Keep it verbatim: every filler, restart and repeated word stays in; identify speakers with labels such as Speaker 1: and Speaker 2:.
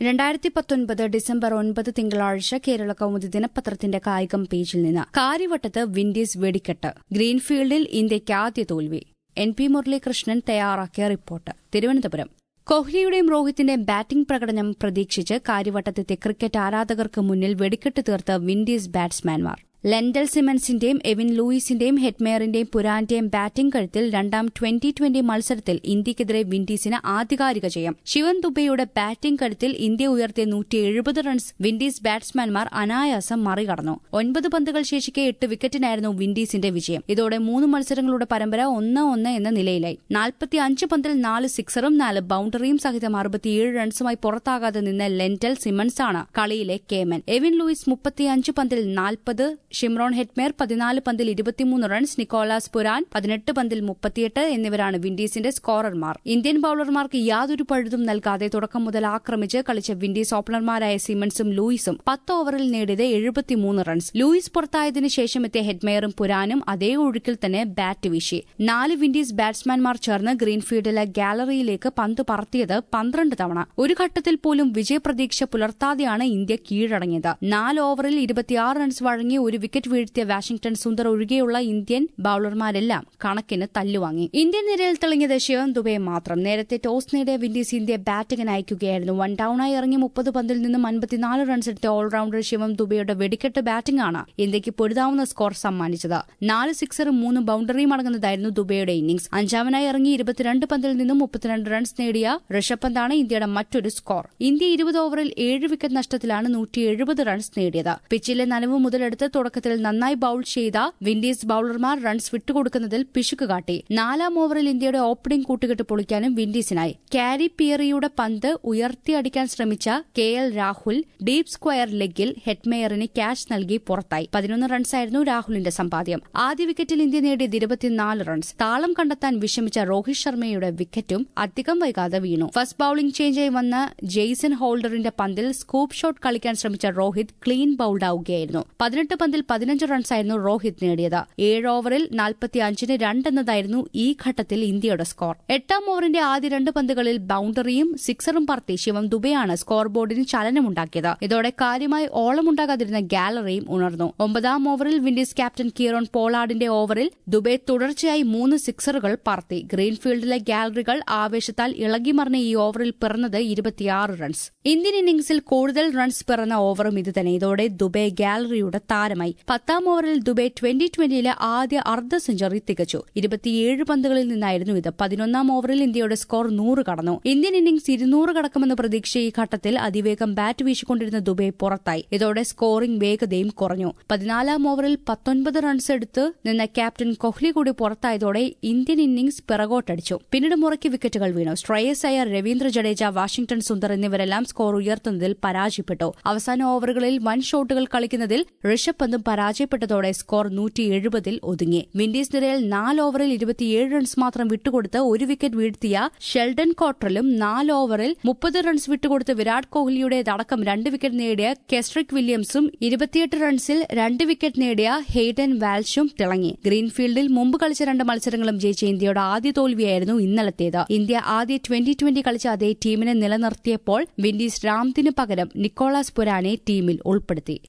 Speaker 1: രണ്ടായിരത്തി പത്തൊൻപത് ഡിസംബർ ഒൻപത് തിങ്കളാഴ്ച കേരള കൗമുദി ദിനപത്രത്തിന്റെ കായികം പേജിൽ നിന്ന് കാര്യവട്ടത്ത് വിൻഡീസ് വെടിക്കെട്ട് ഗ്രീൻഫീൽഡിൽ ഇന്ത്യയ്ക്ക് ആദ്യ തോൽവി. എൻ പി മുരളീകൃഷ്ണൻ തയ്യാറാക്കിയ റിപ്പോർട്ട്. തിരുവനന്തപുരം. കോഹ്ലിയുടെയും രോഹിത്തിന്റെയും ബാറ്റിംഗ് പ്രകടനം പ്രതീക്ഷിച്ച് കാര്യവട്ടത്തെ ക്രിക്കറ്റ് ആരാധകർക്ക് മുന്നിൽ വെടിക്കെട്ട് തീർത്ത വിൻഡീസ് ബാറ്റ്സ്മാൻമാർ. ലെൻഡൽ സിമൻസിന്റെയും എവിൻ ലൂയിസിന്റെയും ഹെറ്റ്മെയറിന്റെയും പുരാന്റെയും ബാറ്റിംഗ് കരുത്തിൽ രണ്ടാം ട്വന്റി ട്വന്റി മത്സരത്തിൽ ഇന്ത്യക്കെതിരെ വിൻഡീസിന് ആധികാരിക ജയം. ശിവൻ ദുബെയുടെ ബാറ്റിംഗ് കരുത്തിൽ ഇന്ത്യ ഉയർത്തിയ നൂറ്റി എഴുപത് റൺസ് വിൻഡീസ് ബാറ്റ്സ്മാൻമാർ അനായാസം മറികടന്നു. ഒൻപത് പന്തുകൾ ശേഷിക്കെ എട്ട് വിക്കറ്റിനായിരുന്നു വിൻഡീസിന്റെ വിജയം. ഇതോടെ മൂന്ന് മത്സരങ്ങളുടെ പരമ്പര ഒന്ന് ഒന്ന് എന്ന നിലയിലായി. നാൽപ്പത്തിയഞ്ച് പന്തിൽ നാല് സിക്സറും നാല് ബൌണ്ടറിയും സഹിതം അറുപത്തിയേഴ് റൺസുമായി പുറത്താകാതെ നിന്ന ലെൻഡൽ സിമൺസാണ് കളിയിലെ കേമൻ. എവിൻ ലൂയിസ് മുപ്പത്തിയഞ്ച് പന്തിൽ നാൽപ്പത്, ഷിംറോൺ ഹെറ്റ്മെയർ പതിനാല് പന്തിൽ ഇരുപത്തിമൂന്ന് റൺസ്, നിക്കോളാസ് പുരാൻ പതിനെട്ട് പന്തിൽ മുപ്പത്തിയെട്ട് എന്നിവരാണ് വിൻഡീസിന്റെ സ്കോറർമാർ. ഇന്ത്യൻ ബൌളർമാർക്ക് യാതൊരു പഴുതും നൽകാതെ തുടക്കം മുതൽ ആക്രമിച്ച് കളിച്ച വിൻഡീസ് ഓപ്പണർമാരായ സിമൺസും ലൂയിസും പത്ത് ഓവറിൽ നേടിയത് എഴുപത്തിമൂന്ന് റൺസ്. ലൂയിസ് പുറത്തായതിനു ശേഷം എത്തിയ ഹെറ്റ്മെയറും പുരാനും അതേ ഒഴുക്കിൽ തന്നെ ബാറ്റ് വീശി. നാല് വിൻഡീസ് ബാറ്റ്സ്മാൻമാർ ചേർന്ന് ഗ്രീൻഫീൽഡിലെ ഗാലറിയിലേക്ക് പന്ത് പറത്തിയത് പന്ത്രണ്ട് തവണ. ഒരു ഘട്ടത്തിൽ പോലും വിജയപ്രതീക്ഷ പുലർത്താതെയാണ് ഇന്ത്യ കീഴടങ്ങിയത്. നാല് ഓവറിൽ ഇരുപത്തിയാറ് റൺസ് വഴങ്ങി ഒരു വിക്കറ്റ് വീഴ്ത്തിയ വാഷിംഗ്ടൺ സുന്ദർ ഒഴികെയുള്ള ഇന്ത്യൻ ബൌളർമാരെല്ലാം കണക്കിന് തല്ലുവാങ്ങി. ഇന്ത്യൻ നിരയിൽ തെളിഞ്ഞത് ശിവൻ ദുബെ മാത്രം. നേരത്തെ ടോസ് നേടിയ വിൻഡീസ് ഇന്ത്യ ബാറ്റിംഗിന് അയക്കുകയായിരുന്നു. വൺ ഡൌണായി ഇറങ്ങി മുപ്പത് പന്തിൽ നിന്നും അൻപത്തിനാല് റൺസ് എടുത്ത ഓൾറൌണ്ടർ ശിവൻ ദുബെയുടെ വെടിക്കെട്ട് ബാറ്റിംഗാണ് ഇന്ത്യയ്ക്ക് പൊരുതാവുന്ന സ്കോർ സമ്മാനിച്ചത്. നാല് സിക്സറും മൂന്ന് ബൌണ്ടറിയും അടങ്ങുന്നതായിരുന്നു ദുബെയുടെ ഇന്നിംഗ്സ്. അഞ്ചാമനായി ഇറങ്ങി ഇരുപത്തിരണ്ട് പന്തിൽ നിന്നും മുപ്പത്തിരണ്ട് റൺസ് നേടിയ ഋഷഭ് പന്താണ് ഇന്ത്യയുടെ മറ്റൊരു സ്കോർ. ഇന്ത്യ ഇരുപത് ഓവറിൽ ഏഴ് വിക്കറ്റ് നഷ്ടത്തിലാണ് നൂറ്റി എഴുപത് റൺസ് നേടിയത്. പിച്ചിലെ നനവ് മുതലെടുത്ത് തുടക്കത്തിൽ നന്നായി ബൌൾ ചെയ്ത വിൻഡീസ് ബൌളർമാർ റൺസ് വിട്ടുകൊടുക്കുന്നതിൽ പിശുക്ക് കാട്ടി. നാലാം ഓവറിൽ ഇന്ത്യയുടെ ഓപ്പണിംഗ് കൂട്ടുകെട്ട് പൊളിക്കാനും വിൻഡീസിനായി. കാരി പിയറിയുടെ പന്ത് ഉയർത്തിയടിക്കാൻ ശ്രമിച്ച K L Rahul deep square ലെഗിൽ ഹെറ്റ്മെയറിന് ക്യാച്ച് നൽകി പുറത്തായി. പതിനൊന്ന് റൺസായിരുന്നു രാഹുലിന്റെ സമ്പാദ്യം. ആദ്യ വിക്കറ്റിൽ ഇന്ത്യ നേടിയത് ഇരുപത്തിനാല് റൺസ്. താളം കണ്ടെത്താൻ വിഷമിച്ച രോഹിത് ശർമ്മയുടെ വിക്കറ്റും അധികം വൈകാതെ വീണു. ഫസ്റ്റ് ബൌളിംഗ് ചേഞ്ചായി വന്ന ജെയ്സൺ ഹോൾഡറിന്റെ പന്തിൽ സ്കൂപ്പ് ഷോട്ട് കളിക്കാൻ ശ്രമിച്ച രോഹിത് ക്ലീൻ ബൌൾഡ് ആവുകയായിരുന്നു. പതിനെട്ട് പന്തിൽ പതിനഞ്ച് റൺസായിരുന്നു രോഹിത് നേടിയത്. ഏഴ് ഓവറിൽ നാൽപ്പത്തിയഞ്ചിന് രണ്ടെന്നതായിരുന്നു ഈ ഘട്ടത്തിൽ ഇന്ത്യയുടെ സ്കോർ. എട്ടാം ഓവറിന്റെ ആദ്യ രണ്ട് പന്തുകളിൽ ബൌണ്ടറിയും സിക്സറും പറത്തി ശിവം ദുബെയാണ് സ്കോർ ബോർഡിന് ചലനമുണ്ടാക്കിയത്. ഇതോടെ കാര്യമായി ഓളമുണ്ടാകാതിരുന്ന ഗാലറിയും ഉണർന്നു. ഒമ്പതാം ഓവറിൽ വിൻഡീസ് ക്യാപ്റ്റൻ കീറോൺ പോളാർഡിന്റെ ഓവറിൽ ദുബെ തുടർച്ചയായി മൂന്ന് സിക്സറുകൾ പറത്തി. ഗ്രീൻഫീൽഡിലെ ഗാലറികൾ ആവേശത്താൽ ഇളകിമറിഞ്ഞ ഈ ഓവറിൽ പിറന്നത് ഇരുപത്തിയാറ് റൺസ്. ഇന്ത്യൻ ഇന്നിംഗ്സിൽ കൂടുതൽ റൺസ് പിറന്ന ഓവറും ഇതുതന്നെ. ഇതോടെ ദുബെ ഗാലറിയുടെ താരമായി. പത്താം ഓവറിൽ ദുബെ ട്വന്റി ട്വന്റിയിലെ ആദ്യ അർദ്ധ സെഞ്ചുറി തികച്ചു. ഇരുപത്തിയേഴ് പന്തുകളിൽ നിന്നായിരുന്നു ഇത്. പതിനൊന്നാം ഓവറിൽ ഇന്ത്യയുടെ സ്കോർ നൂറ് കടന്നു. ഇന്ത്യൻ ഇന്നിംഗ്സ് ഇരുന്നൂറ് കടക്കുമെന്ന് പ്രതീക്ഷ ഈ ഘട്ടത്തിൽ അതിവേഗം ബാറ്റ് വീശിക്കൊണ്ടിരുന്ന ദുബെ പുറത്തായി. ഇതോടെ സ്കോറിംഗ് വേഗതയും കുറഞ്ഞു. പതിനാലാം ഓവറിൽ പത്തൊൻപത് റൺസ് എടുത്ത് നിന്ന ക്യാപ്റ്റൻ കോഹ്ലി കൂടി പുറത്തായതോടെ ഇന്ത്യൻ ഇന്നിംഗ്സ് പിറകോട്ടടിച്ചു. പിന്നീട് മുറയ്ക്ക് വിക്കറ്റുകൾ വീണു. ശ്രേയസ് അയ്യർ, രവീന്ദ്ര ജഡേജ, വാഷിംഗ്ടൺ സുന്ദർ എന്നിവരെല്ലാം സ്കോർ ഉയർത്തുന്നതിൽ പരാജയപ്പെട്ടു. അവസാന ഓവറുകളിൽ വൻ ഷോട്ടുകൾ കളിക്കുന്നതിൽ ഋഷഭ് പന്തും പരാജയപ്പെട്ടതോടെ സ്കോർ നൂറ്റി എഴുപതിൽ ഒതുങ്ങി. വിൻഡീസ് നിരയിൽ നാല് ഓവറിൽ ഇരുപത്തിയേഴ് റൺസ് മാത്രം വിട്ടുകൊടുത്ത് ഒരു വിക്കറ്റ് വീഴ്ത്തിയ ഷെൽഡൻ കോട്രലും നാല് ഓവറിൽ മുപ്പത് റൺസ് വിട്ടുകൊടുത്ത് വിരാട് കോഹ്ലിയുടേതടക്കം രണ്ട് വിക്കറ്റ് നേടിയ കെസ്ട്രിക് വില്യംസും ഇരുപത്തിയെട്ട് റൺസിൽ രണ്ട് വിക്കറ്റ് നേടിയ ഹെയ്ഡൻ വാൽഷും തിളങ്ങി. ഗ്രീൻഫീൽഡിൽ മുമ്പ് കളിച്ച രണ്ട് മത്സരങ്ങളും ജയിച്ച ഇന്ത്യയുടെ ആദ്യ തോൽവിയായിരുന്നു ഇന്നലത്തേത്. ഇന്ത്യ ആദ്യ ട്വന്റി ട്വന്റി കളിച്ച അതേ ടീമിനെ നിലനിർത്തിയപ്പോൾ വിൻഡീസ് രാംതിന് പകരം നിക്കോളാസ് പുരാനെ ടീമിൽ ഉൾപ്പെടുത്തി.